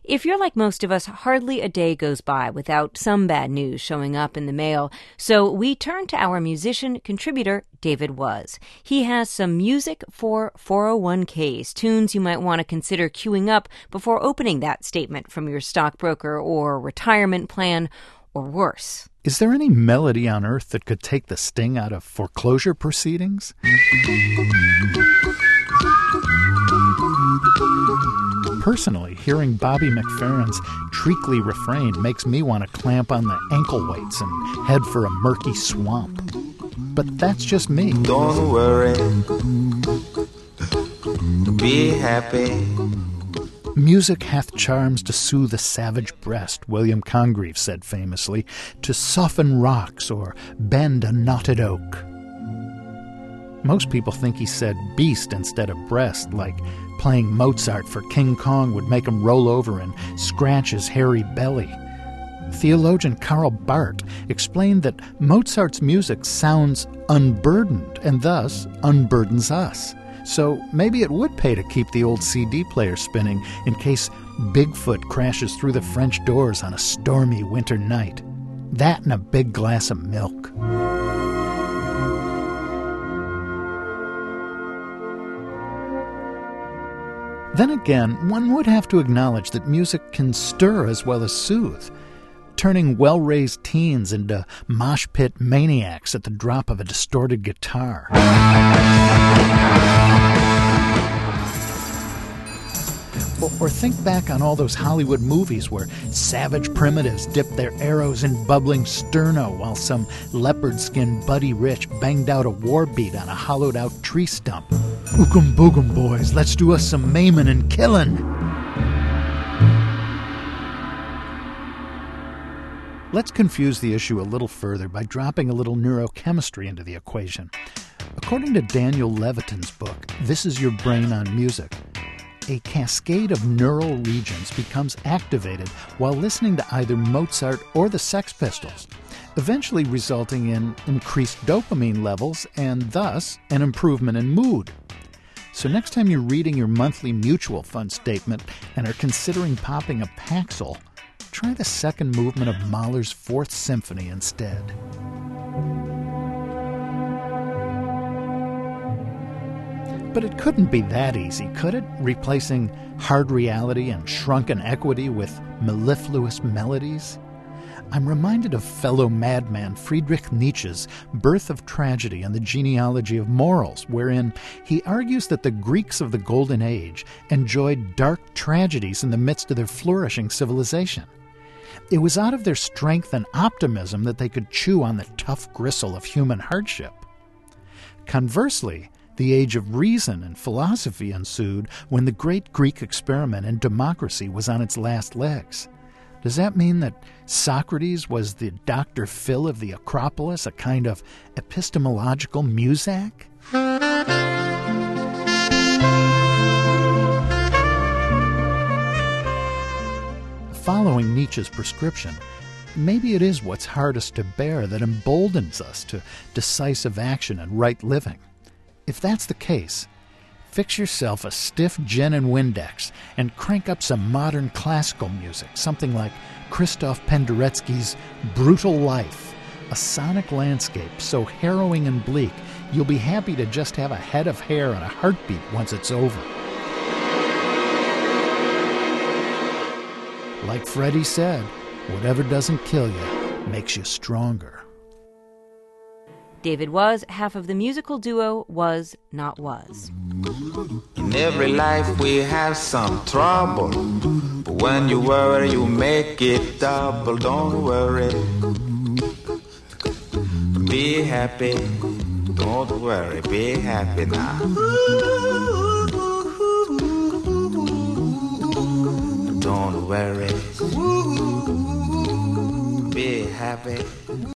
If you're like most of us, hardly a day goes by without some bad news showing up in the mail. So we turn to our musician contributor, David Was. He has some music for 401ks, tunes you might want to consider queuing up before opening that statement from your stockbroker or retirement plan, or worse. Is there any melody on earth that could take the sting out of foreclosure proceedings? Personally, hearing Bobby McFerrin's treacly refrain makes me want to clamp on the ankle weights and head for a murky swamp. But that's just me. Don't worry, be happy. Music hath charms to soothe a savage breast, William Congreve said famously, to soften rocks or bend a knotted oak. Most people think he said beast instead of breast, like playing Mozart for King Kong would make him roll over and scratch his hairy belly. Theologian Karl Barth explained that Mozart's music sounds unburdened and thus unburdens us. So maybe it would pay to keep the old CD player spinning in case Bigfoot crashes through the French doors on a stormy winter night. That and a big glass of milk. Then again, one would have to acknowledge that music can stir as well as soothe, turning well-raised teens into mosh pit maniacs at the drop of a distorted guitar. Or think back on all those Hollywood movies where savage primitives dipped their arrows in bubbling sterno while some leopard-skinned Buddy Rich banged out a war beat on a hollowed-out tree stump. Ookum boogum, boys, let's do us some maimin' and killin'. Let's confuse the issue a little further by dropping a little neurochemistry into the equation. According to Daniel Levitin's book, This Is Your Brain on Music, a cascade of neural regions becomes activated while listening to either Mozart or the Sex Pistols, eventually resulting in increased dopamine levels and thus an improvement in mood. So next time you're reading your monthly mutual fund statement and are considering popping a Paxil, try the second movement of Mahler's Fourth Symphony instead. But it couldn't be that easy, could it? Replacing hard reality and shrunken equity with mellifluous melodies? I'm reminded of fellow madman Friedrich Nietzsche's Birth of Tragedy and the Genealogy of Morals, wherein he argues that the Greeks of the Golden Age enjoyed dark tragedies in the midst of their flourishing civilization. It was out of their strength and optimism that they could chew on the tough gristle of human hardship. Conversely, the age of reason and philosophy ensued when the great Greek experiment in democracy was on its last legs. Does that mean that Socrates was the Dr. Phil of the Acropolis, a kind of epistemological Muzak? Following Nietzsche's prescription, maybe it is what's hardest to bear that emboldens us to decisive action and right living. If that's the case, fix yourself a stiff gin and Windex and crank up some modern classical music, something like Christoph Penderecki's Brutal Life, a sonic landscape so harrowing and bleak you'll be happy to just have a head of hair and a heartbeat once it's over. Like Freddie said, whatever doesn't kill you makes you stronger. David Was, half of the musical duo Was Not Was. In every life we have some trouble, but when you worry you make it double. Don't worry, be happy. Don't worry, be happy now. Don't worry, be happy.